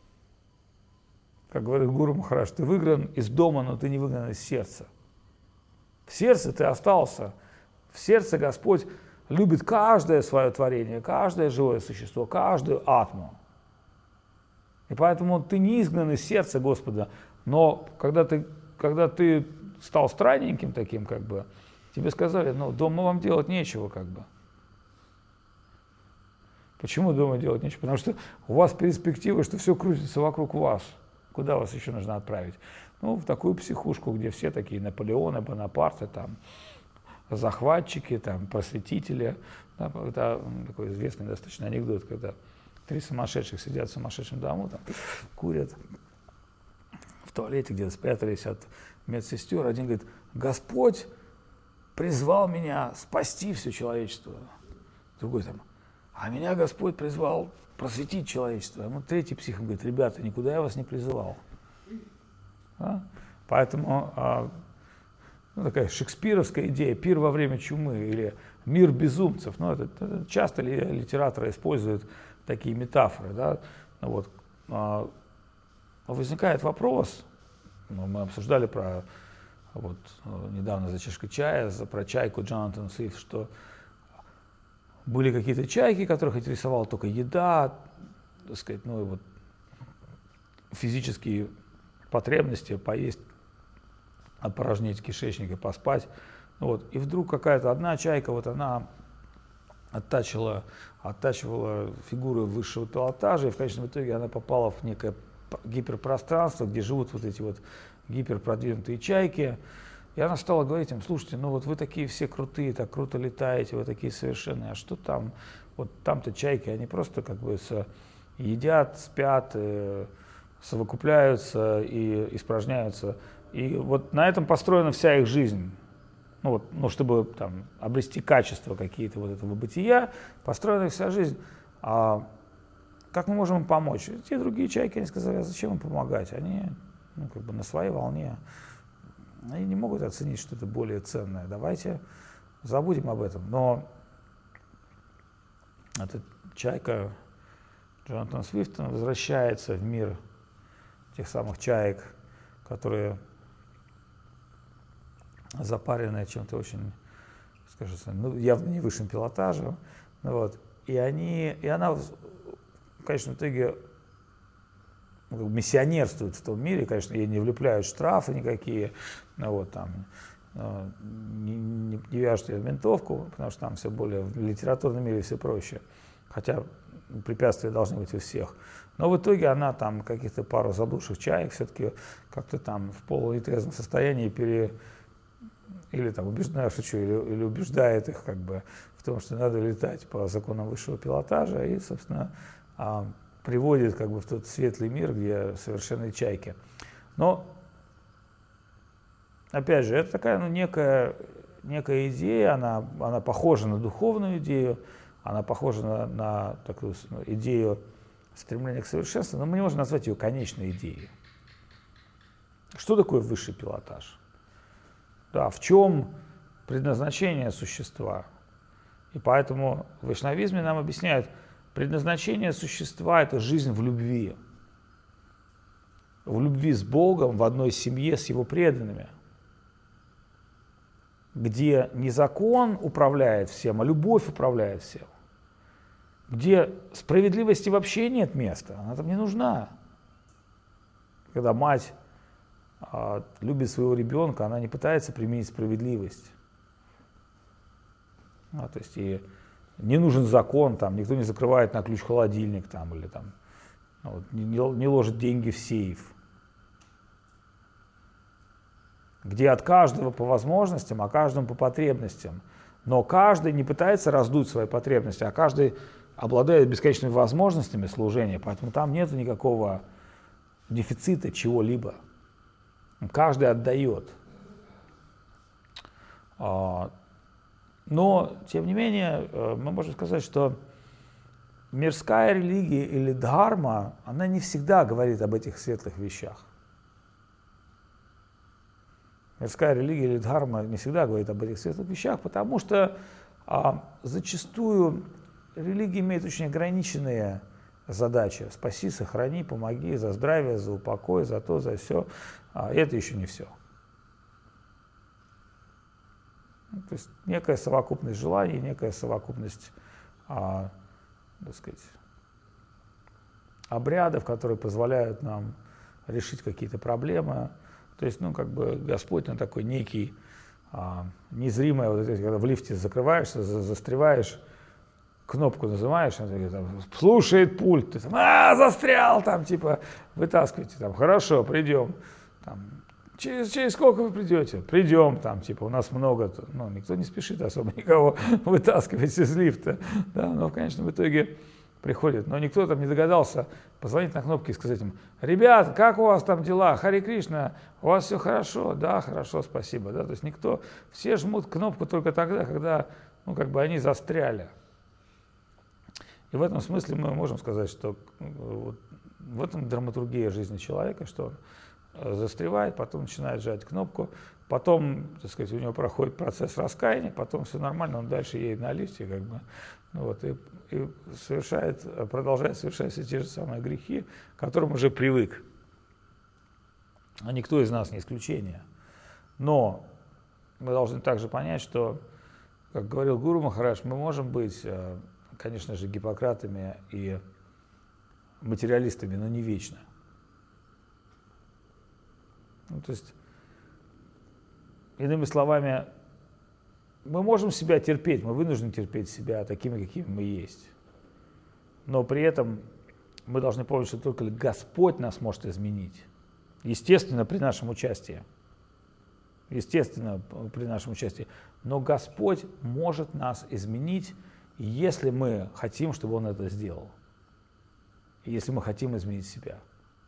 Как говорит Гуру Махарадж, ты выигран из дома, но ты не выигран из сердца. В сердце ты остался. В сердце Господь любит каждое свое творение, каждое живое существо, каждую атму. И поэтому ты не изгнан из сердца Господа, но когда ты, когда ты стал странненьким таким, как бы, тебе сказали, ну, дома вам делать нечего, как бы. Почему дома делать нечего? Потому что у вас перспектива, что все крутится вокруг вас. Куда вас еще нужно отправить? Ну, в такую психушку, где все такие Наполеоны, Бонапарты, там, захватчики, там, просветители. Да, это такой известный достаточно анекдот, когда три сумасшедших сидят в сумасшедшем дому, там, курят в туалете, где-то спрятались от медсестер. Один говорит, Господь призвал меня спасти все человечество. Другой там, а меня Господь призвал просветить человечество. Ему третий псих говорит, ребята, никуда я вас не призывал. Да? Поэтому а, ну, такая шекспировская идея, пир во время чумы или мир безумцев, ну, это, это часто ли, литераторы используют такие метафоры. Да? Ну, вот, а, возникает вопрос, ну, мы обсуждали про, вот, недавно за чашкой чая, за, про чайку Джонатан Свифт, что были какие-то чайки, которых интересовала только еда, так сказать, ну и вот физические потребности, поесть, опорожнить кишечник и поспать. Вот. И вдруг какая-то одна чайка, вот она оттачивала, оттачивала фигуры высшего пилотажа, и в конечном итоге она попала в некое гиперпространство, где живут вот эти вот гиперпродвинутые чайки. И она стала говорить им, слушайте, ну вот вы такие все крутые, так круто летаете, вы такие совершенные, а что там? Вот там-то чайки, они просто как бы с, едят, спят, э, совокупляются и испражняются. И вот на этом построена вся их жизнь. Ну, вот, ну чтобы там обрести качества какие-то вот этого бытия, построена вся жизнь. А как мы можем им помочь? Те другие чайки, они сказали, а зачем им помогать? Они, ну, как бы на своей волне. Они не могут оценить что-то более ценное. Давайте забудем об этом. Но эта чайка Джонатан Свифт возвращается в мир тех самых чаек, которые запарены чем-то очень, скажем, ну, явно не высшим пилотажем. Вот. И, они, и она в конечном итоге миссионерствует в том мире, конечно, ей не влепляют штрафы никакие, ну, вот, там, не, не, не вяжут ее в ментовку, потому что там все более, в литературном мире все проще, хотя препятствия должны быть у всех. Но в итоге она там каких-то пару заблудших чаек все-таки как-то там в полунетрезвом состоянии пере... или там убеждает, шучу, или, или убеждает их как бы в том, что надо летать по законам высшего пилотажа и, собственно, приводит как бы в тот светлый мир, где совершенные чайки. Но, опять же, это такая, ну, некая, некая идея, она, она похожа на духовную идею, она похожа на, на такую, ну, идею стремление к совершенству, но мы не можем назвать ее конечной идеей. Что такое высший пилотаж? Да, в чем предназначение существа? И поэтому в вайшнавизме нам объясняют, предназначение существа – это жизнь в любви. В любви с Богом, в одной семье с Его преданными, где не закон управляет всем, а любовь управляет всем, где справедливости вообще нет места, она там не нужна. Когда мать а, любит своего ребенка, она не пытается применить справедливость. А, то есть и не нужен закон, там, никто не закрывает на ключ холодильник там, или там, вот, не, не ложит деньги в сейф. Где от каждого по возможностям, а каждому по потребностям. Но каждый не пытается раздуть свои потребности, а каждый обладает бесконечными возможностями служения, поэтому там нет никакого дефицита чего-либо. Каждый отдает. Но, тем не менее, мы можем сказать, что мирская религия или дхарма, она не всегда говорит об этих светлых вещах. Мирская религия или дхарма не всегда говорит об этих светлых вещах, потому что а, зачастую религия имеет очень ограниченные задачи. Спаси, сохрани, помоги, за здравие, за упокой, за то, за все. А это еще не все. То есть некая совокупность желаний, некая совокупность, а, так сказать, обрядов, которые позволяют нам решить какие-то проблемы. То есть, ну, как бы Господь, он такой некий, а, незримый, вот это, когда в лифте закрываешься, за, застреваешь, кнопку нажимаешь, он там, слушает пульт, ты там, а, застрял, там, типа, вытаскивайте, там, хорошо, придем, там, через, через сколько вы придете? Придем, там, типа, у нас много, ну, никто не спешит особо никого вытаскивать из лифта, да, но в конечном итоге приходит, но никто там не догадался позвонить на кнопки и сказать им: ребят, как у вас там дела? Харе Кришна, у вас все хорошо? Да, хорошо, спасибо. Да? То есть никто, все жмут кнопку только тогда, когда, ну, как бы они застряли. И в этом смысле мы можем сказать, что вот в этом драматургия жизни человека, что он застревает, потом начинает жать кнопку, потом, так сказать, у него проходит процесс раскаяния, потом все нормально, он дальше едет на лифте, как бы, ну вот, и, и совершает, продолжает совершать все те же самые грехи, к которым уже привык. А никто из нас не исключение. Но мы должны также понять, что, как говорил Гуру Махарадж, мы можем быть, конечно же, Гиппократами и материалистами, но не вечно. Ну, то есть, иными словами, мы можем себя терпеть, мы вынуждены терпеть себя такими, какими мы есть. Но при этом мы должны помнить, что только Господь нас может изменить. Естественно, при нашем участии. Естественно, при нашем участии. Но Господь может нас изменить, если мы хотим, чтобы Он это сделал. И если мы хотим изменить себя.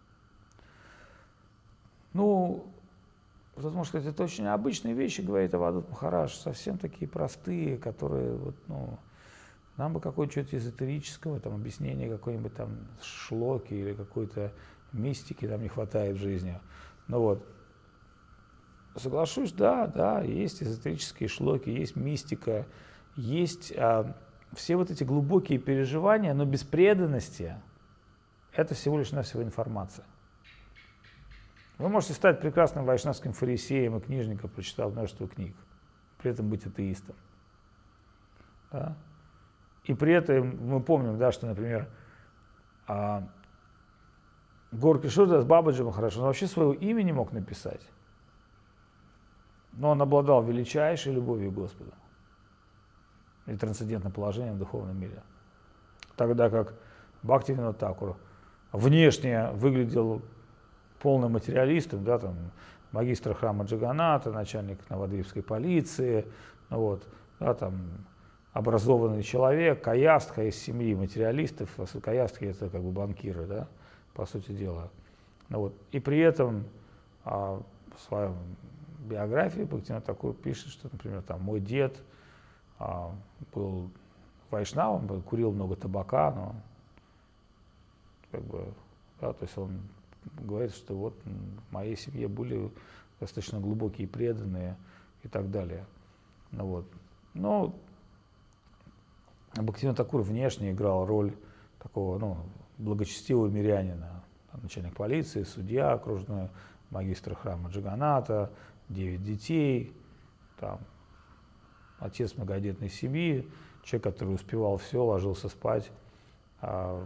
Ну, кто-то может сказать, это очень обычные вещи, говорит Авадут Махарадж, совсем такие простые, которые, вот, ну, нам бы какое-то эзотерического, там, объяснения какой-нибудь там шлоки или какой-то мистики нам не хватает в жизни. Ну вот, соглашусь, да, да, есть эзотерические шлоки, есть мистика, есть а, все вот эти глубокие переживания, но без преданности это всего лишь навсего информация. Вы можете стать прекрасным вайшнавским фарисеем и книжником, прочитав множество книг, при этом быть атеистом. Да? И при этом мы помним, да, что, например, а, Гор Кишордас Бабаджи Махарадж, он вообще своего имя не мог написать, но он обладал величайшей любовью к Господу и трансцендентным положением в духовном мире. Тогда как Бхактивинод Такур внешне выглядел полным материалистом, да, там, магистр храма Джаганата, начальник Навадвипской полиции, ну, вот, да, там, образованный человек, каястха из семьи материалистов, каястхи это как бы банкиры, да, по сути дела. Ну, вот, и при этом а, в своей биографии Бхактивинод Такур пишет, что, например, там, мой дед а, был вайшнавом, курил много табака, но как бы, да, то есть он говорит, что вот в моей семье были достаточно глубокие, преданные и так далее. Ну, вот. Но Бхактивинод Такур внешне играл роль такого, ну, благочестивого мирянина, начальник полиции, судья окружной, магистр храма Джаганата, девять детей, там, отец многодетной семьи, человек, который успевал все, ложился спать. А,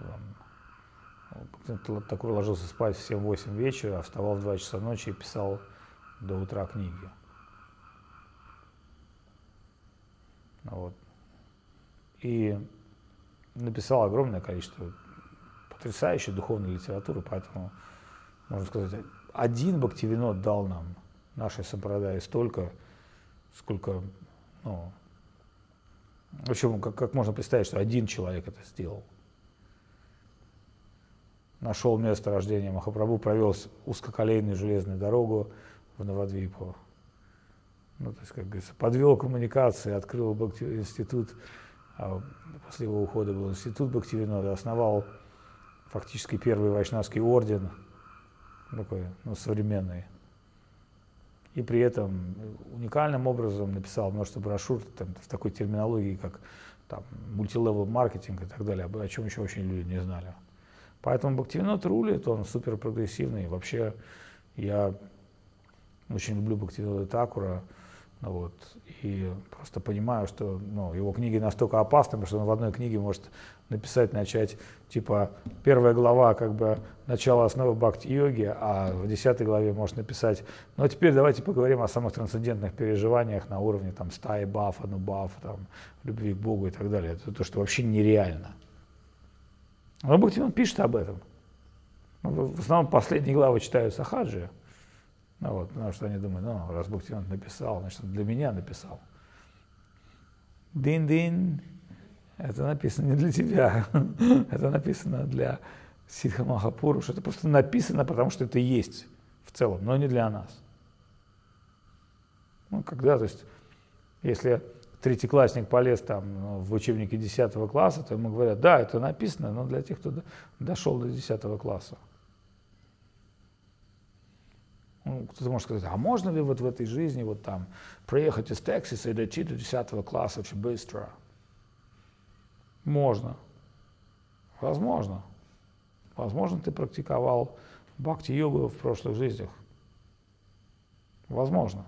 Такой ложился спать в семь-восемь вечера, а вставал в два часа ночи и писал до утра книги. Вот. И написал огромное количество потрясающей духовной литературы, поэтому, можно сказать, один Бхактивинод дал нам, нашей сампрадай, столько, сколько, ну, в общем, как, как можно представить, что один человек это сделал. Нашел место рождения Махапрабху, провел узкоколейную железную дорогу в Навадвипу. Ну, то есть, как говорится, подвел коммуникации, открыл Бхакти... институт, а после его ухода был институт Бхактивинода, основал фактически первый вайшнавский орден, такой, ну, современный. И при этом уникальным образом написал множество брошюр там, в такой терминологии, как там, мультилевел маркетинг и так далее, о чем еще очень люди не знали. Поэтому Бхактивинод рулит, он супер прогрессивный. Вообще я очень люблю Бхактивинода Такура, вот, и просто понимаю, что, ну, его книги настолько опасны, потому что он в одной книге может написать, начать, типа, первая глава, как бы, начало основы бхакти-йоги, а в десятой главе может написать, ну, а теперь давайте поговорим о самых трансцендентных переживаниях на уровне, там, стаи баф, анубаф, там, любви к Богу и так далее. Это то, что вообще нереально. Но Бхактивинод пишет об этом. В основном последние главы читают сахаджи, ну, вот, потому что они думают, ну, раз Бхактивинод написал, значит, для меня написал. Дин-дин, это написано не для тебя, это написано для Сиддха Махапуруша. Это просто написано, потому что это есть в целом, но не для нас. Ну, когда, то есть, если третьеклассник полез там в учебники десятого класса, то ему говорят, да, это написано, но для тех, кто дошел до десятого класса. Ну, кто-то может сказать, а можно ли вот в этой жизни вот там приехать из Тексаса и дойти до десятого класса очень быстро? Можно. Возможно. Возможно, ты практиковал бхакти-йогу в прошлых жизнях. Возможно.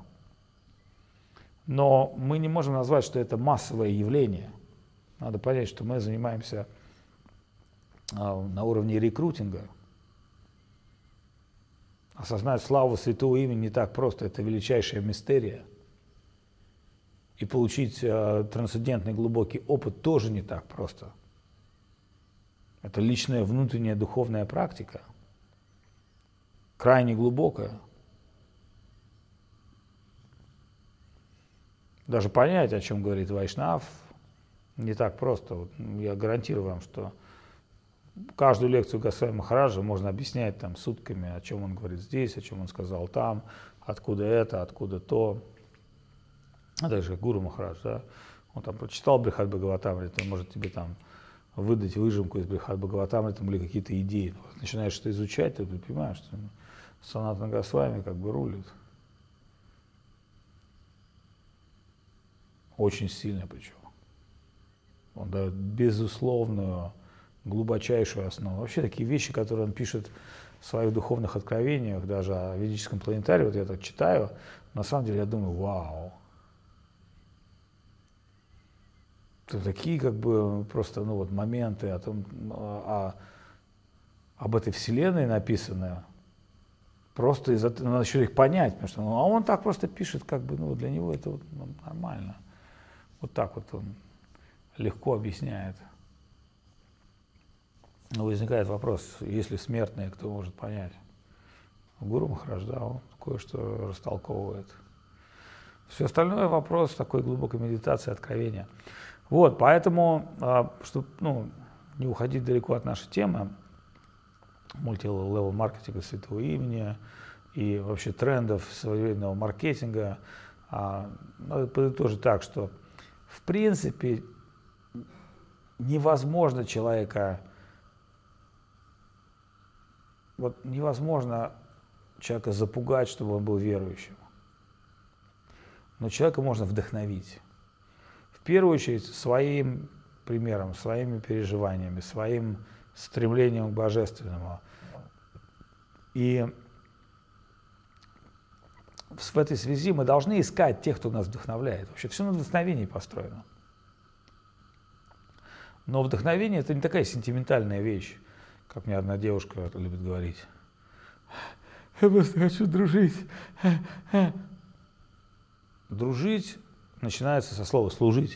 Но мы не можем назвать, что это массовое явление. Надо понять, что мы занимаемся а, на уровне рекрутинга. Осознать славу святого имени не так просто, это величайшая мистерия. И получить э, трансцендентный глубокий опыт тоже не так просто. Это личная внутренняя духовная практика, крайне глубокая. Даже понять, о чем говорит Вайшнав, не так просто. Вот я гарантирую вам, что каждую лекцию Госвами Махараджа можно объяснять там сутками, о чем он говорит здесь, о чем он сказал там, откуда это, откуда то. А также Гуру Махарадж, да, он там прочитал Брихад Бхагаватамриту, он может тебе там выдать выжимку из Брихад Бхагаватамриты или какие-то идеи. Начинаешь что изучать, ты понимаешь, что Санатана Госвами как бы рулит. Очень сильно причем. Он дает безусловную, глубочайшую основу. Вообще такие вещи, которые он пишет в своих духовных откровениях, даже о ведическом планетарии, вот я так читаю, на самом деле я думаю, вау. Это такие как бы просто, ну вот, моменты о том, о, об этой вселенной написано, просто из-за этого надо еще их понять, потому что, ну, а он так просто пишет, как бы, ну, для него это вот, ну, нормально. Вот так вот он легко объясняет. Но возникает вопрос, если смертные, кто может понять? Гуру Махарадж, да, он кое-что растолковывает. Все остальное вопрос такой глубокой медитации, откровения. Вот, поэтому, чтобы, ну, не уходить далеко от нашей темы, мультилевел маркетинга святого имени и вообще трендов современного маркетинга, надо подытожить так, что в принципе невозможно человека вот невозможно человека запугать, чтобы он был верующим. Но человека можно вдохновить. В первую очередь своим примером, своими переживаниями, своим стремлением к божественному. И в этой связи мы должны искать тех, кто нас вдохновляет. Вообще все на вдохновении построено. Но вдохновение – это не такая сентиментальная вещь, как мне одна девушка любит говорить. Я просто хочу дружить. Дружить начинается со слова «служить».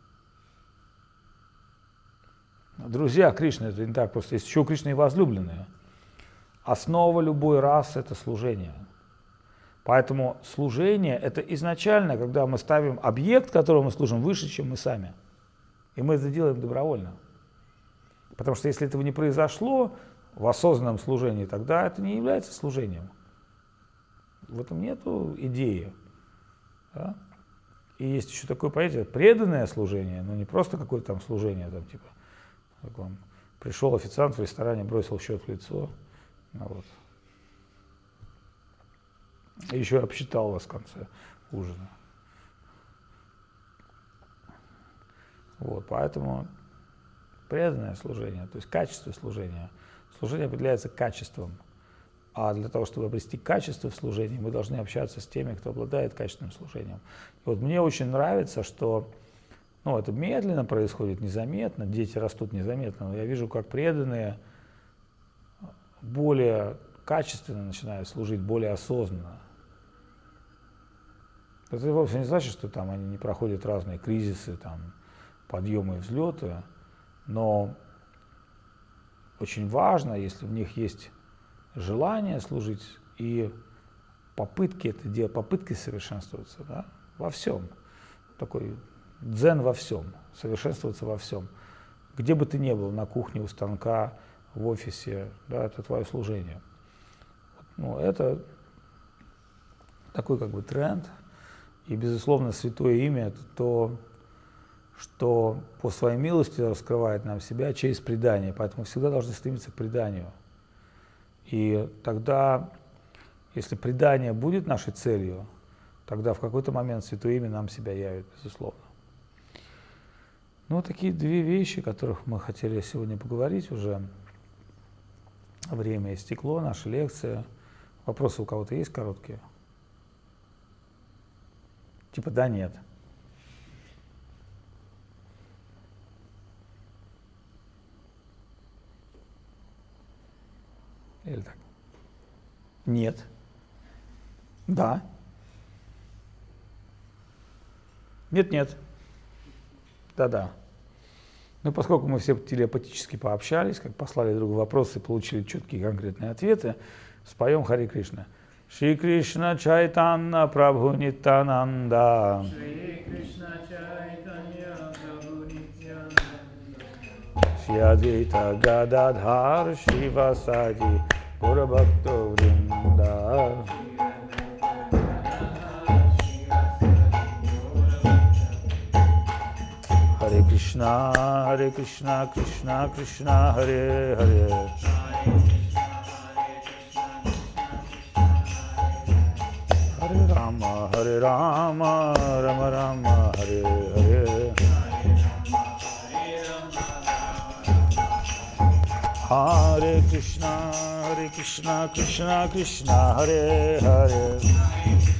Друзья Кришны – это не так просто. Есть еще у Кришны и возлюбленные. Основа любой расы – это служение. Поэтому служение – это изначально, когда мы ставим объект, которому мы служим, выше, чем мы сами. И мы это делаем добровольно. Потому что если этого не произошло в осознанном служении, тогда это не является служением. В этом нету идеи. Да? И есть еще такое понятие преданное служение, но не просто какое-то там служение, там, типа, как вам пришел официант в ресторане, бросил счет в лицо, ну, вот. И еще обсчитал вас в конце ужина. Вот, поэтому преданное служение, то есть качество служения. Служение определяется качеством. А для того, чтобы обрести качество в служении, мы должны общаться с теми, кто обладает качественным служением. И вот мне очень нравится, что ну, это медленно происходит, незаметно, дети растут незаметно, но я вижу, как преданные более качественно начинают служить, более осознанно. Это вовсе не значит, что там они не проходят разные кризисы, там, подъемы и взлеты, но очень важно, если в них есть желание служить и попытки это делать, попытки совершенствоваться, да, во всем. Такой дзен во всем, совершенствоваться во всем. Где бы ты ни был, на кухне, у станка, в офисе, да, это твое служение. Ну, это такой как бы тренд. И, безусловно, святое имя – это то, что по своей милости раскрывает нам себя через предание. Поэтому всегда должны стремиться к преданию. И тогда, если предание будет нашей целью, тогда в какой-то момент святое имя нам себя явит, безусловно. Ну, такие две вещи, о которых мы хотели сегодня поговорить уже. Время истекло, наша лекция. Вопросы у кого-то есть короткие? Типа да, нет. Или так? Нет. Да. Нет, нет. Да-да. Ну, поскольку мы все телепатически пообщались, как послали друг другу вопросы и получили четкие конкретные ответы, споем Харе Кришна. Шри Кришна Чайтанья Прабху Нитянанда. Шри Кришна Чайтанья Прабху Нитянанда. Шри Адвайта Гададхар Шивасади Гора Бхакто Вринда. Харе Кришна, Харе Кришна, Кришна Кришна, Харе Харе. Харе Рама, Харе Рама, Рама Рама, Харе Харе. Харе Кришна, Харе Кришна, Кришна Кришна, Харе Харе.